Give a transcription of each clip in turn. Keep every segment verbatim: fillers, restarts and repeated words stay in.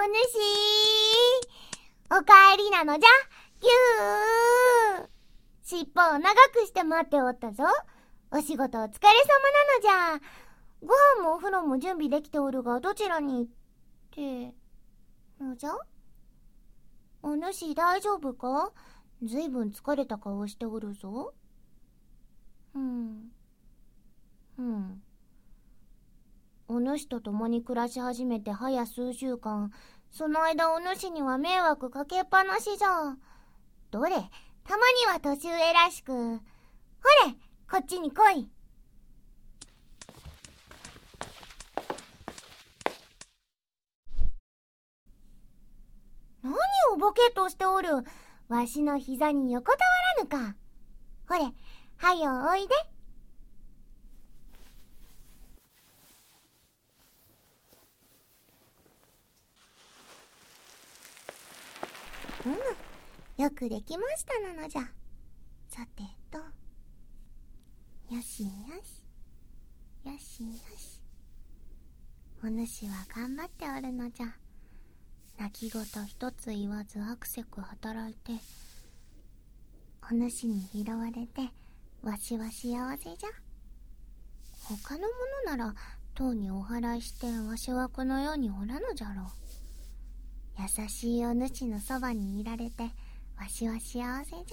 おかえりなのじゃ、ぎゅー。尻尾を長くして待っておったぞ。お仕事お疲れ様なのじゃ。ご飯もお風呂も準備できておるが、どちらにって、のじゃ？お主大丈夫か？ずいぶん疲れた顔しておるぞ。うん。うん。お主と共に暮らし始めて早数週間、その間お主には迷惑かけっぱなしじゃ。どれ、たまには年上らしく。ほれ、こっちに来い。何をボケっとしておる。わしの膝に横たわらぬか。ほれ、はよおいで。うむ、よくできましたなのじゃ。さてと、よしよし、よしよし。お主は頑張っておるのじゃ。泣き言一つ言わずあくせく働いて、お主に拾われて、わしは幸せじゃ。他のものなら、とうにお祓いして、わしはこの世におらぬじゃろう。優しいお主のそばにいられて、わしは幸せじ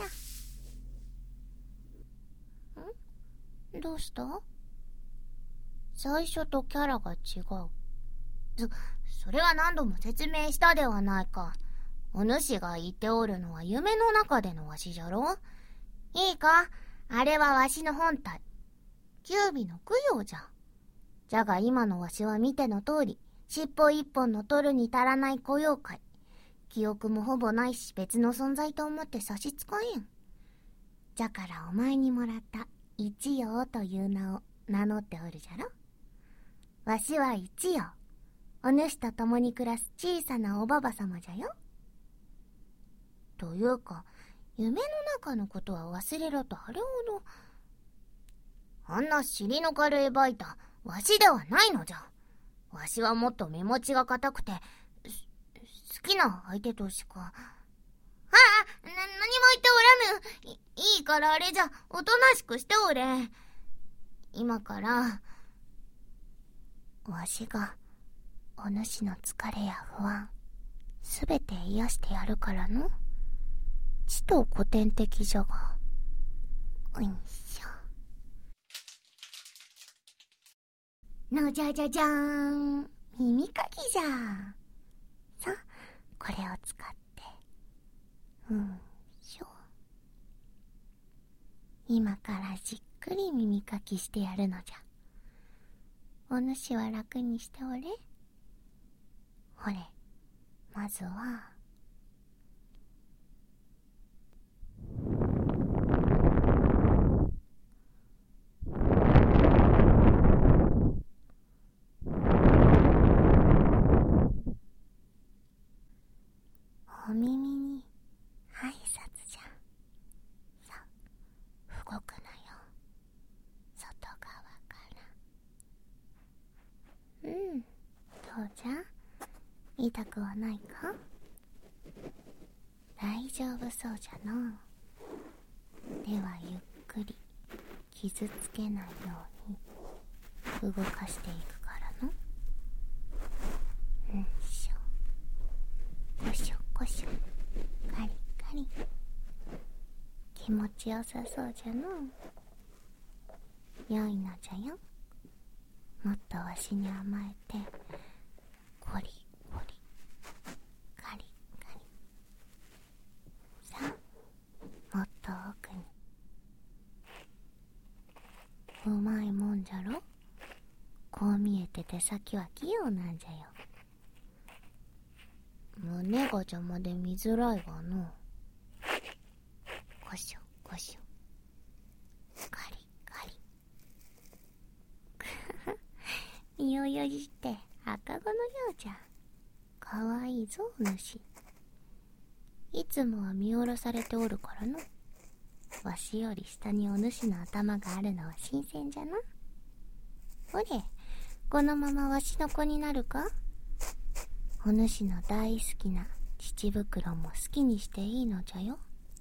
ゃ。ん？どうした？最初とキャラが違う。そ、それは何度も説明したではないか。お主が言っておるのは夢の中でのわしじゃろ？いいか、あれはわしの本体。九尾の供養じゃ。じゃが今のわしは見ての通り、尻尾一本の取るに足らない雇用界。記憶もほぼないし別の存在と思って差し支えん。じゃからお前にもらった一葉という名を名乗っておるじゃろ。わしは一葉。お主と共に暮らす小さなおばばさまじゃよ。というか、夢の中のことは忘れろとあれほど。あんな尻の軽いバイタ、わしではないのじゃ。わしはもっと目持ちが固くて、好きな相手としか。ああ、な、何も言っておらぬ。い、いいからあれじゃ、おとなしくしておれ。今から、わしが、お主の疲れや不安、すべて癒してやるからの。ちと古典的じゃが。おいしょ。のじゃじゃじゃーん。耳かきじゃ。さあ、これを使って。うんしょ。今からじっくり耳かきしてやるのじゃ。お主は楽にしておれ。ほれ、まずは、お耳に挨拶じゃ。さあ、動くなよ。外側から。うん、どうじゃ？痛くはないか？大丈夫そうじゃの。ではゆっくり傷つけないように動かしていくからの。うんしょ、こしょこしょ、カリカリ。気持ちよさそうじゃの。良いのじゃよ。もっとわしに甘えて、コリコリ、カリカリ。さあ、もっと奥に。うまいもんじゃろ。こう見えて手先は器用なんじゃよ。胸が邪魔で見づらいわの。こしょこしょ、カリカリ。身をよじって赤子のようじゃ。かわいいぞお主。いつもは見下ろされておるからの。わしより下にお主の頭があるのは新鮮じゃな。ほれ、このままわしの子になるか？ お主の大好きな乳袋も好きにしていいのじゃよ。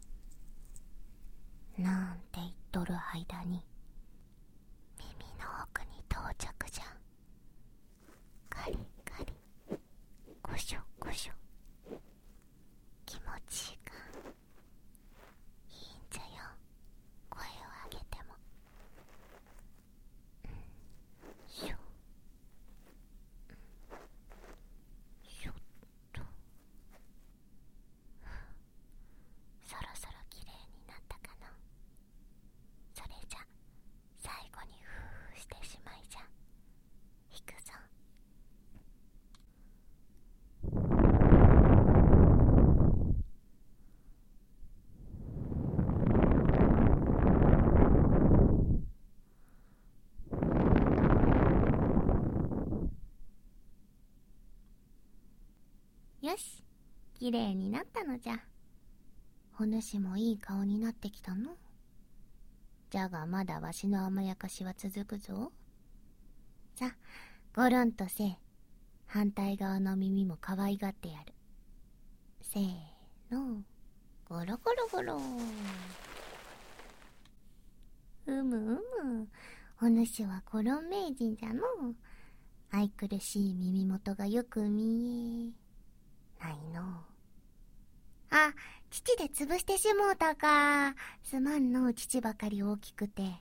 なんて言っとる間に耳の奥に到着じゃ。カリカリ、ゴショゴショ、気持ちいいか。いいんじゃよ、声を上げても。しょしょっと。そろそろきれいになったかな。それじゃ最後にふーしてしまいじゃ。いくぞ。よし、きれいになったのじゃ。お主もいい顔になってきたの。じゃがまだわしの甘やかしは続くぞ。さ、ゴロンとせい。反対側の耳も可愛がってやる。せーの、ゴロゴロゴロ。うむうむ、お主はゴロン名人じゃの。愛くるしい耳元がよく見えないの。あ、父で潰してしもうたか。すまんの、父ばかり大きくて。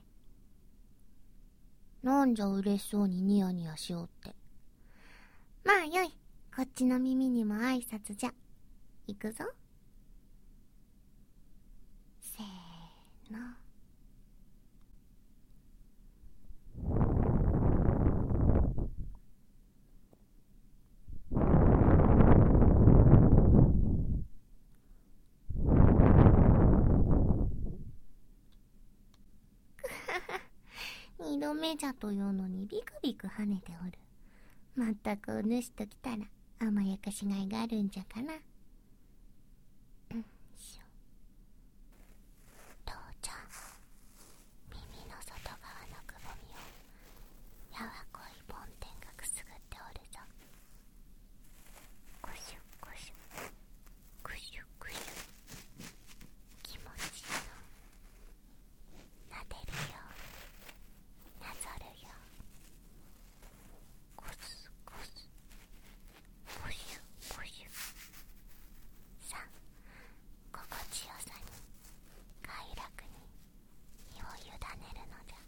なんじゃ嬉しそうにニヤニヤしようって。まあよい、こっちの耳にも挨拶じゃ。いくぞ。せーの。二度目じゃというのにビクビク跳ねておる。まったくお主ときたら甘やかしがいがあるんじゃかな。うんしょ。どうじゃ、耳の外側のくぼみをやわこい梵天がくすぐっておるぞ。ゴシュゴシュゴシュゴシュ、気持ちいいの。なでるよ、なぞるよ。ゴスゴス、ゴシュゴシュ。さあ、心地よさに快楽に身を委ねるのじゃ。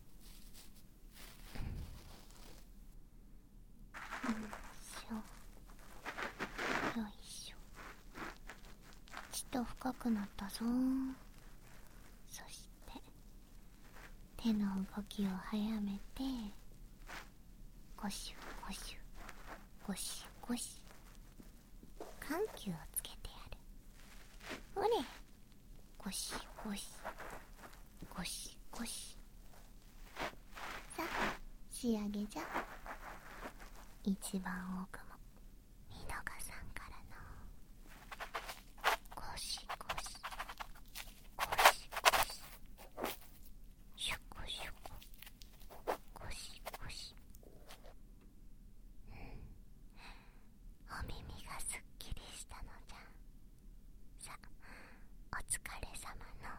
よいしょよいしょ。ちっと深くなったぞ。そして手の動きを早めて、ゴシュゴシュゴシゴシ、緩急をつけてやる。ほれ、ゴシゴシゴシゴシ。さあ、仕上げじゃ。一番奥も見逃さんからの。ゴシゴシゴシゴシ、シュコシュコ、ゴシゴシ。お耳がすっきりしたのじゃ。さあ、お疲れ様の。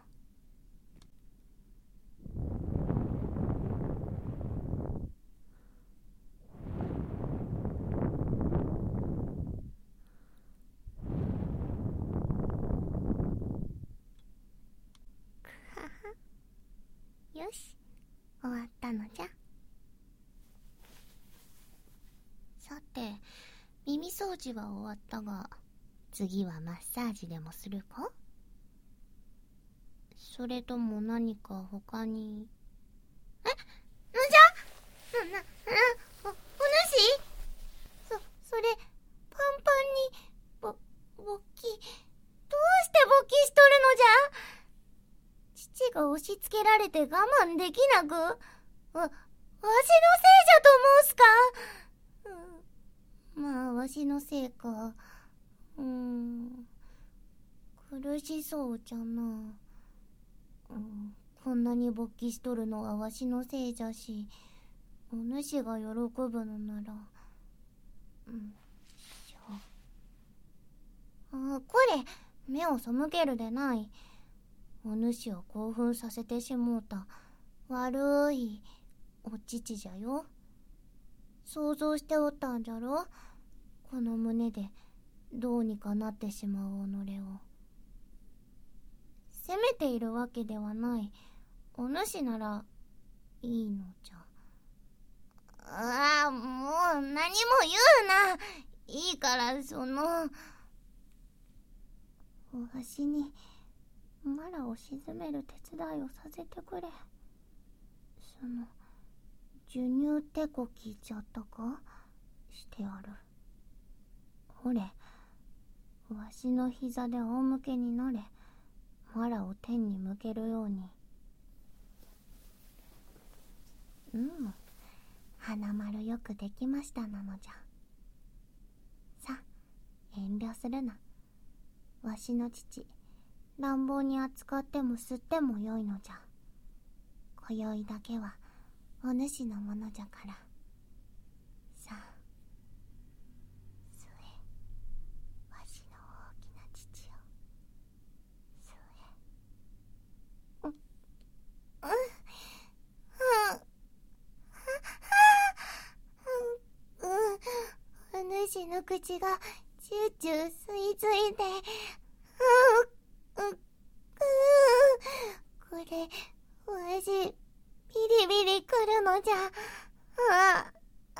よし、終わったのじゃ。さて、耳掃除は終わったが、次はマッサージでもするか？それとも何か他に。え、なんじゃ？な、な、な、お、お主？そ、それ、パンパンに、ぼ、勃起、どうして勃起しとるのじゃ？父が押し付けられて我慢できなく、わ、わしのせいじゃと申すか？うん、まあ、わしのせいか。うーん、苦しそうじゃな。うん、こんなに勃起しとるのはわしのせいじゃし、お主が喜ぶのなら。うんしょ。 あ、これ、目を背けるでない。お主を興奮させてしもうた悪いお乳じゃよ。想像しておったんじゃろ、この胸でどうにかなってしまう己を。責めているわけではない。お主ならいいのじゃ。ああ、もう何も言うな。いいからそのわしにマラを沈める手伝いをさせてくれ。その授乳手こきじゃったかしてある。ほれ、わしの膝で仰向けになれ。マラを天に向けるように。うん、花丸よくできましたなのじゃ。さ、遠慮するな。わしの父、乱暴に扱っても吸ってもよいのじゃ。今宵だけはお主のものじゃから。さあ、吸え、わしの大きな父を。吸え。うん、うん、うん、うん、うん、お主の口がチューチュー吸い付いて、うん、うん、これ、わし、ビリビリくるのじゃ。ああ、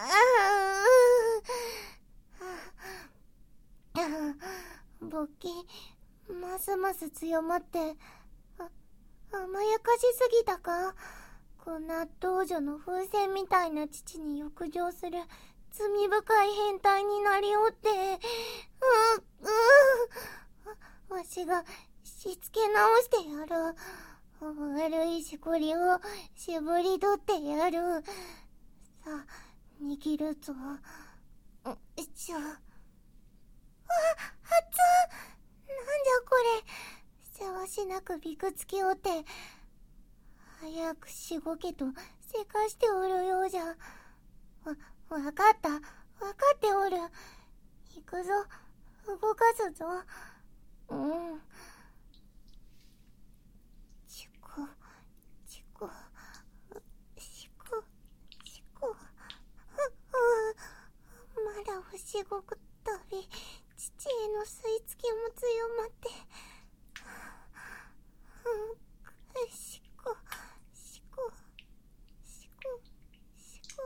ああ、勃起、ますます強まって、あ、甘やかしすぎたか。こんな道女の風船みたいな父に浴場する罪深い変態になりおって、う、う、わしがしつけ直してやる。悪いしこりを絞り取ってやる。さあ、握るぞ。よいしょ。あ、熱っ。なんじゃこれ。せわしなくびくつきおって、早くしごけとせかしておるようじゃ。わ、わかった。わかっておる。行くぞ。動かすぞ。うん。チコ、チコ、シコ、シコ。まだをしごくたび、父への吸い付きも強まって。シコ、シコ、シコ、シコ。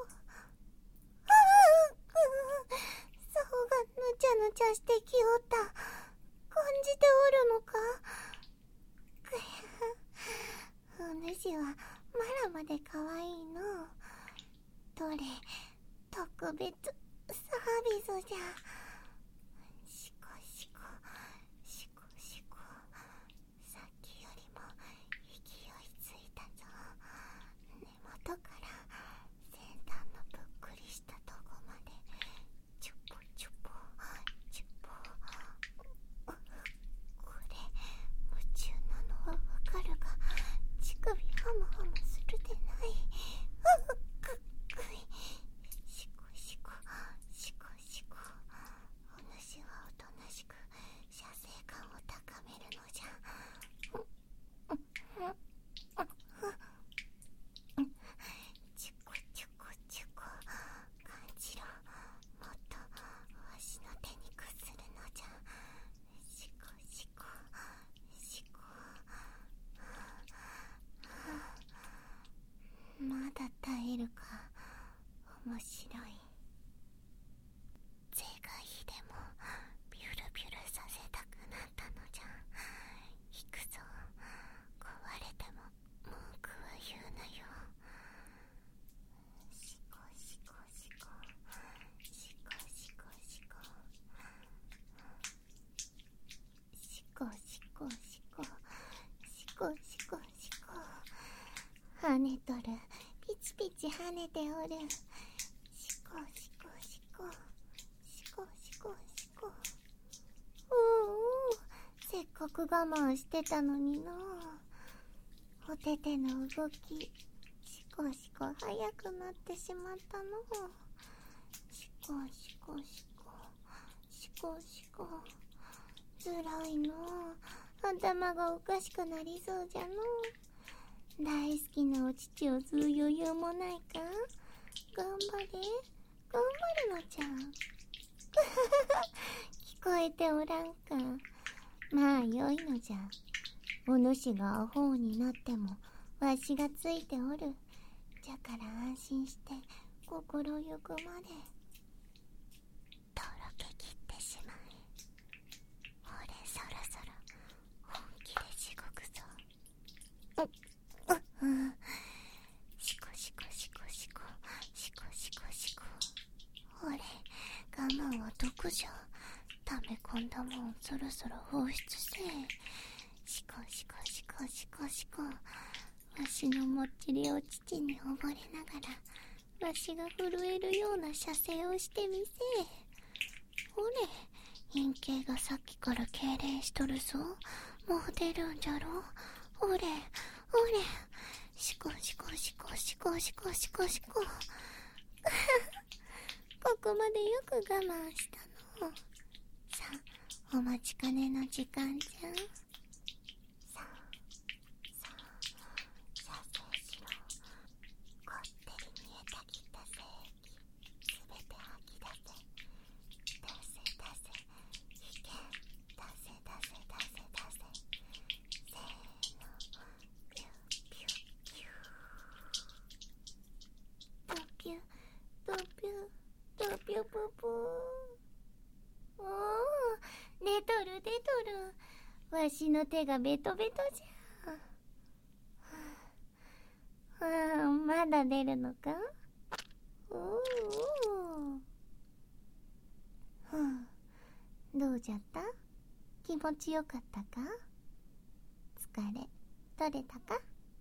竿がぬちゃぬちゃしてきおった。感じておるのか。お主はまらまで可愛いの。どれ、特別サービスじゃ。シコシコ、シコシコ。さっきよりも勢いついたぞ。根元から先端のぷっくりしたとこまでチュポチュポチュポ。これ夢中なのはわかるが、乳首ハムハムするでない。うっくっくい。シコシコシコシコ。お主はおとなしく射精感を高めるのじゃ。チュコチュコチュコ。感じろ。もっとわしの手にくするのじゃ。シコシコシコ。まだ耐えるか。面白い。是が非でもビュルビュルさせたくなったのじゃ。行くぞ。壊れても文句は言うなよ。シコシコシコシコシコシコシコシコシコシコシコシコ。跳ねとる。ピチピチ跳ねておる。シコシコシコシコシコシコ。おお、せっかく我慢してたのにな。おてての動きシコシコ速くなってしまったの。シコシコシコシコシコつらいの。頭がおかしくなりそうじゃの。大好きなお乳を吸う余裕もないか。頑張れ、頑張るのじゃ。聞こえておらんか。まあよいのじゃ。お主がアホになってもわしがついておる。じゃから安心して心ゆくまでとろけきってしまえ。俺そろそろ本気で地獄ぞ。うっうっしこしこしこしこしこしこしこ。俺我慢は毒じゃ。溜め込んだもんそろそろ放出せえ。しこしこしこしこしこ。わしのもっちりお乳に溺れながらわしが震えるような射精をしてみせえ。ほれ、陰茎がさっきから痙攣しとるぞ。もう出るんじゃろ。ほれほれ、しこしこしこしこしこしこしこ。ここまでよく我慢したの。さあ、お待ちかねの時間じゃん。さあさあ、射精しろ。こってり煮えたぎった精液すべて吐き出せ。出せ出せ、引け。出せ出せ出せ出せ。せーの、ピュピュピュー。ピュピュピュピュピュピュピュピュ。おー、出とる出とる。わしの手がベトベトじゃ。はあ、まだ出るのか。おーおー。はあ、どうじゃった？気持ちよかったか？疲れ取れたか？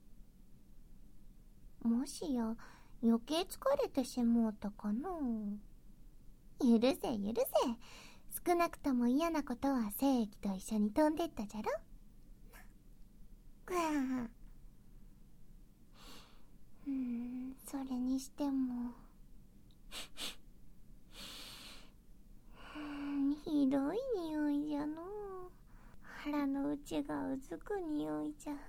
もしや余計疲れてしもうたかの。許せ許せ。少なくとも嫌なことは精液と一緒に飛んでったじゃろ。ぐわー。うーん、それにしてもひどい匂いじゃの。腹の内がうずく匂いじゃ。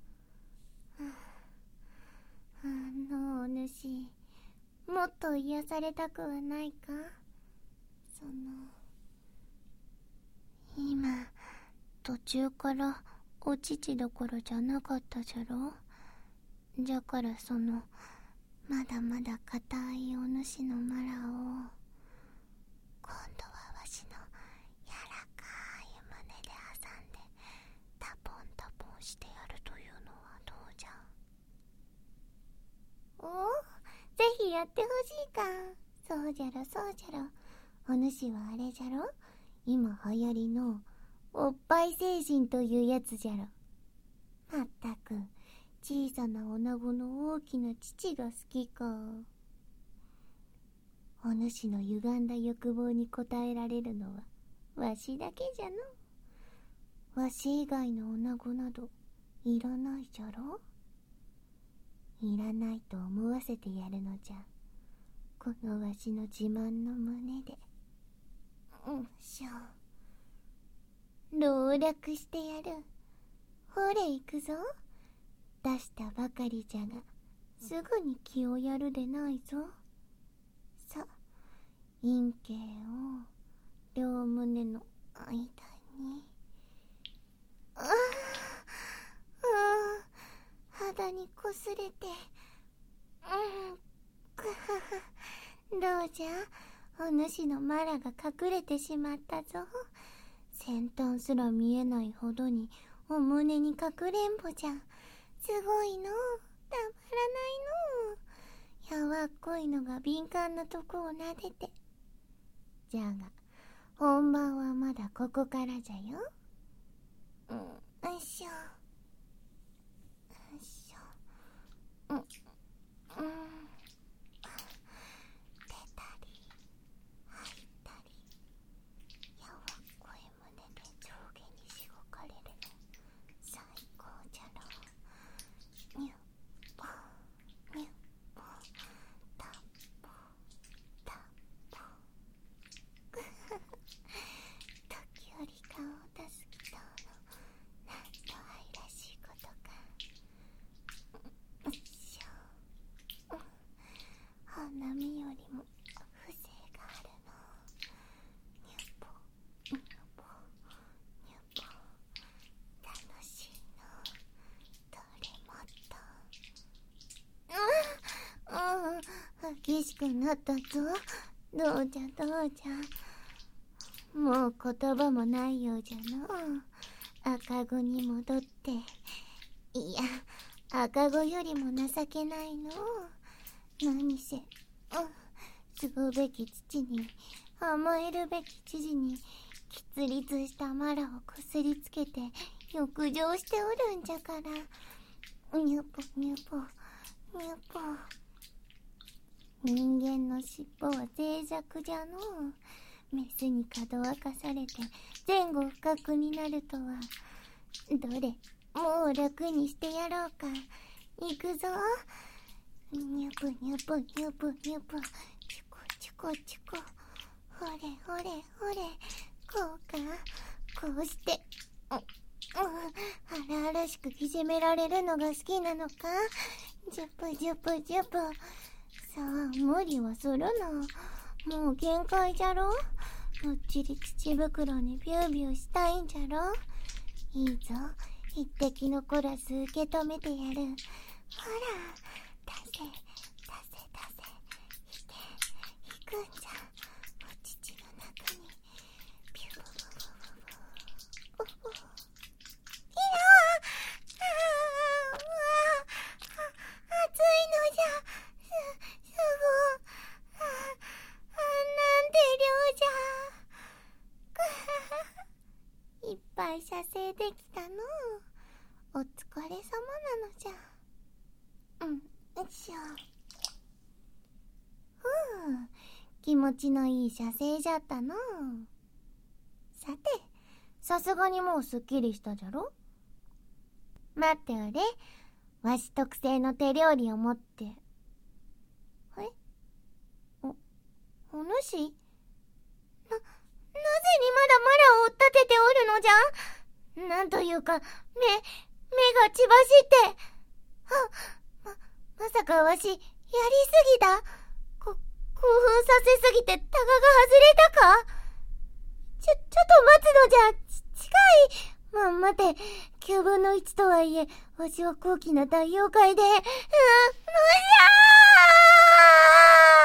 あのお主、もっと癒されたくはないか。その今途中からお乳どころじゃなかったじゃろ。じゃからそのまだまだ硬いお主のマラを今度はわしの柔らかい胸で挟んでタポンタポンしてやるというのはどうじゃ。おお、ぜひやってほしいか。そうじゃろそうじゃろ。お主はあれじゃろ、今流行りのおっぱい成人というやつじゃろ。まったく小さな女子の大きな乳が好きか。お主の歪んだ欲望に応えられるのはわしだけじゃの。わし以外の女子などいらないじゃろ。いらないと思わせてやるのじゃ、このわしの自慢の胸で。うんしょ。籠絡してやる。ほれ行くぞ。出したばかりじゃがすぐに気をやるでないぞ。さ、陰茎を両胸の間に。ああ、ああ、肌にこすれて。うん、くはは。どうじゃ、お主のマラが隠れてしまったぞ。先端すら見えないほどにお胸にかくれんぼじゃ。すごいの、たまらないの。やわっこいのが敏感なとこを撫でて。じゃが本番はまだここからじゃよ。うん、よいしょよいしょ。うん、うん、出たり入ったり、やわっこい胸で上下にしごかれるの最高じゃろ。にゅっぽにゅっぽ、たっぽたっぽ。時折顔を出なったぞ。どうじゃどうじゃ。もう言葉もないようじゃの。赤子に戻って。いや、赤子よりも情けないの。何せ、うん、継ぐべき父に、甘えるべき父に、喫立したマラをこすりつけて、浴場しておるんじゃから。にゅぽにゅぽ、にゅぽ。人間の尻尾は脆弱じゃのう。メスにかどわかされて前後不覚になるとは。どれ、もう楽にしてやろうか。いくぞ。にゅぷにゅぷにゅぷにゅぷ。チコチコチコ。ほれほれほれ。こうか。こうして。う、うん、荒々しくいじめられるのが好きなのか。ジュプジュプジュプ。さあ、無理はするな。もう限界じゃろ。もっちり土袋にビュービューしたいんじゃろ。いいぞ、一滴残らず受け止めてやる。ほら、出せ、出せ、出せ。引け、引くんじゃ。お乳の中に、ビューブブブブブ。いやー、あー、うわー、熱いのじゃ。す、すごい。あ、あ、なんて量じゃ。いっぱい射精できたの。お疲れ様なのじゃ。うん、よいしょ。ふう、気持ちのいい射精じゃったの。さて、さすがにもうすっきりしたじゃろ。待っておれ。わし特製の手料理を持って。え？お、お主？な、なぜにまだマラを追っ立てておるのじゃ？なんというか、目、目が血走って。は、ま、まさかわし、やりすぎた？こ、興奮させすぎてタガが外れたか？ちょ、ちょっと待つのじゃ。ち、近い。ま、待て。きゅうぶんのいちとはいえ、わしは高貴な大妖怪で、う、むしゃー！